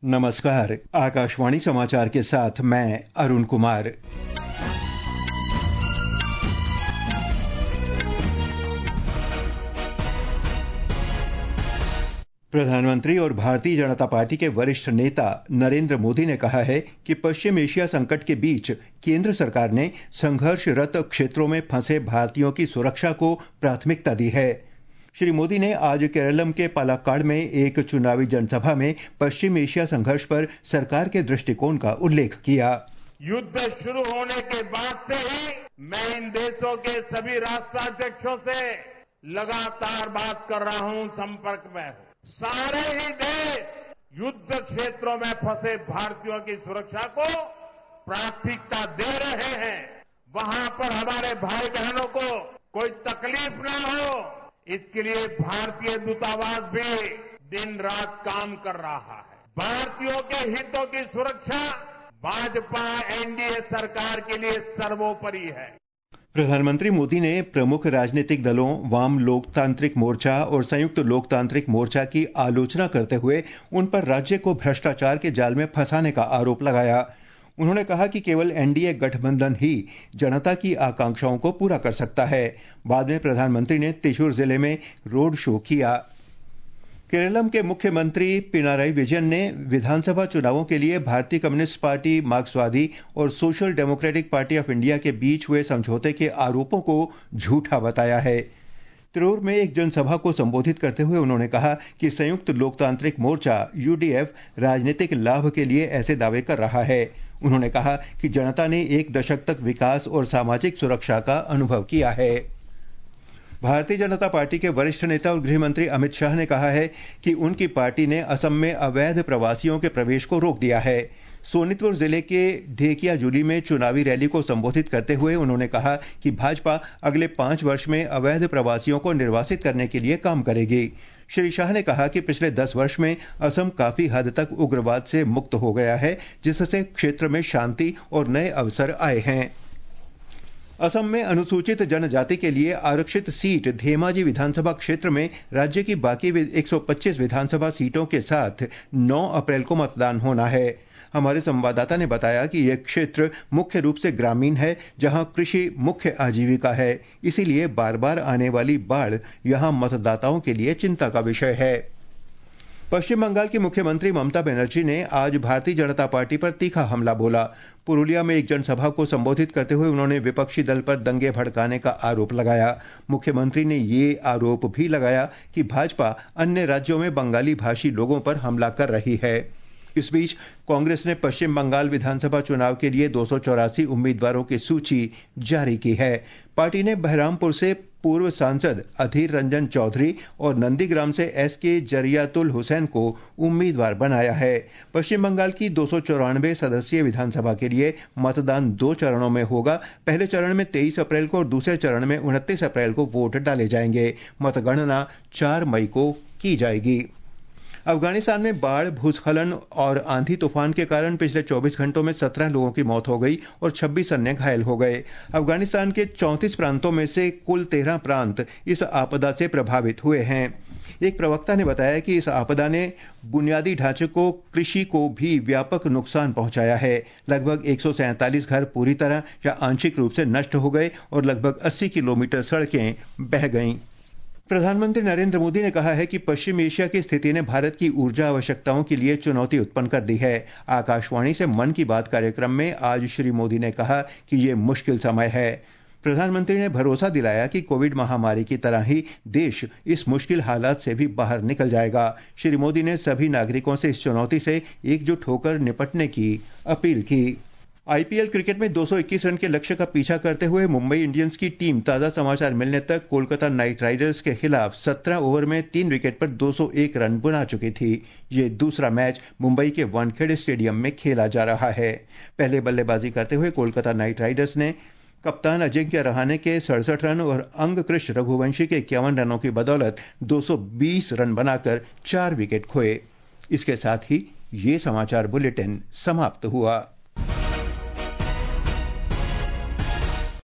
नमस्कार। आकाशवाणी समाचार के साथ मैं अरुण कुमार। प्रधानमंत्री और भारतीय जनता पार्टी के वरिष्ठ नेता नरेंद्र मोदी ने कहा है कि पश्चिम एशिया संकट के बीच केंद्र सरकार ने संघर्षरत क्षेत्रों में फंसे भारतीयों की सुरक्षा को प्राथमिकता दी है। श्री मोदी ने आज केरलम के पालक्काड़ में एक चुनावी जनसभा में पश्चिम एशिया संघर्ष पर सरकार के दृष्टिकोण का उल्लेख किया। युद्ध शुरू होने के बाद से ही मैं इन देशों के सभी राष्ट्राध्यक्षों से लगातार बात कर रहा हूं, संपर्क में हूं। सारे ही देश युद्ध क्षेत्रों में फंसे भारतीयों की सुरक्षा को प्राथमिकता दे रहे हैं। वहां पर हमारे भाई बहनों को कोई तकलीफ न हो, इसके लिए भारतीय दूतावास भी दिन रात काम कर रहा है। भारतीयों के हितों की सुरक्षा भाजपा एनडीए सरकार के लिए सर्वोपरि है। प्रधानमंत्री मोदी ने प्रमुख राजनीतिक दलों वाम लोकतांत्रिक मोर्चा और संयुक्त लोकतांत्रिक मोर्चा की आलोचना करते हुए उन पर राज्य को भ्रष्टाचार के जाल में फंसाने का आरोप लगाया। उन्होंने कहा कि केवल एनडीए गठबंधन ही जनता की आकांक्षाओं को पूरा कर सकता है। बाद में प्रधानमंत्री ने त्रिशूर जिले में रोड शो किया। केरलम के मुख्यमंत्री पिनाराई विजयन ने विधानसभा चुनावों के लिए भारतीय कम्युनिस्ट पार्टी, मार्क्सवादी और social democratic party of India के बीच हुए समझौते के आरोपों को झूठा बताया है। तिरूर में एक जनसभा को संबोधित करते हुए उन्होंने कहा कि संयुक्त लोकतांत्रिक मोर्चा यूडीएफ राजनीतिक लाभ के लिए ऐसे दावे कर रहा है। उन्होंने कहा कि जनता ने एक दशक तक विकास और सामाजिक सुरक्षा का अनुभव किया है। भारतीय जनता पार्टी के वरिष्ठ नेता और गृह मंत्री अमित शाह ने कहा है कि उनकी पार्टी ने असम में अवैध प्रवासियों के प्रवेश को रोक दिया है। सोनितपुर जिले के ढेकियाजुली में चुनावी रैली को संबोधित करते हुए उन्होंने कहा कि भाजपा अगले 5 वर्ष में अवैध प्रवासियों को निर्वासित करने के लिए काम करेगी। श्री शाह ने कहा कि पिछले 10 वर्ष में असम काफी हद तक उग्रवाद से मुक्त हो गया है, जिससे क्षेत्र में शांति और नए अवसर आए हैं। असम में अनुसूचित जनजाति के लिए आरक्षित सीट धेमाजी विधानसभा क्षेत्र में राज्य की बाकी 125 विधानसभा सीटों के साथ 9 अप्रैल को मतदान होना है। हमारे संवाददाता ने बताया कि यह क्षेत्र मुख्य रूप से ग्रामीण है, जहां कृषि मुख्य आजीविका है। इसीलिए बार बार आने वाली बाढ़ यहां मतदाताओं के लिए चिंता का विषय है। पश्चिम बंगाल की मुख्यमंत्री ममता बनर्जी ने आज भारतीय जनता पार्टी पर तीखा हमला बोला। पुरुलिया में एक जनसभा को संबोधित करते हुए उन्होंने विपक्षी दल पर दंगे भड़काने का आरोप लगाया। मुख्यमंत्री ने ये आरोप भी लगाया कि भाजपा अन्य राज्यों में बंगाली भाषी लोगों पर हमला कर रही है। इस बीच कांग्रेस ने पश्चिम बंगाल विधानसभा चुनाव के लिए 284 उम्मीदवारों की सूची जारी की है। पार्टी ने बहरामपुर से पूर्व सांसद अधीर रंजन चौधरी और नंदीग्राम से एसके जरियातुल हुसैन को उम्मीदवार बनाया है। पश्चिम बंगाल की 294 सदस्यीय विधानसभा के लिए मतदान 2 चरणों में होगा। पहले चरण में 23 अप्रैल को और दूसरे चरण में 29 अप्रैल को वोट डाले जाएंगे। मतगणना 4 मई को की जाएगी। अफगानिस्तान में बाढ़, भूस्खलन और आंधी तूफान के कारण पिछले 24 घंटों में 17 लोगों की मौत हो गई और 26 अन्य घायल हो गए। अफगानिस्तान के 34 प्रांतों में से कुल 13 प्रांत इस आपदा से प्रभावित हुए हैं। एक प्रवक्ता ने बताया कि इस आपदा ने बुनियादी ढांचे को, कृषि को भी व्यापक नुकसान पहुंचाया है। लगभग 147 घर पूरी तरह या आंशिक रूप से नष्ट हो गए और लगभग 80 किलोमीटर सड़कें बह गईं। प्रधानमंत्री नरेंद्र मोदी ने कहा है कि पश्चिम एशिया की स्थिति ने भारत की ऊर्जा आवश्यकताओं के लिए चुनौती उत्पन्न कर दी है। आकाशवाणी से मन की बात कार्यक्रम में आज श्री मोदी ने कहा कि ये मुश्किल समय है। प्रधानमंत्री ने भरोसा दिलाया कि कोविड महामारी की तरह ही देश इस मुश्किल हालात से भी बाहर निकल जाएगा। श्री मोदी ने सभी नागरिकों से इस चुनौती से एकजुट होकर निपटने की अपील की। आईपीएल क्रिकेट में 221 रन के लक्ष्य का पीछा करते हुए मुंबई इंडियंस की टीम ताजा समाचार मिलने तक कोलकाता नाइट राइडर्स के खिलाफ 17 ओवर में 3 विकेट पर 201 रन बना चुकी थी। ये दूसरा मैच मुंबई के वानखेड़े स्टेडियम में खेला जा रहा है। पहले बल्लेबाजी करते हुए कोलकाता नाइट राइडर्स ने कप्तान अजिंक्य रहाणे के 67 रन और अंगकृष रघुवंशी के 51 रनों की बदौलत 220 रन बनाकर 4 विकेट खोए। इसके साथ ही ये समाचार बुलेटिन समाप्त हुआ।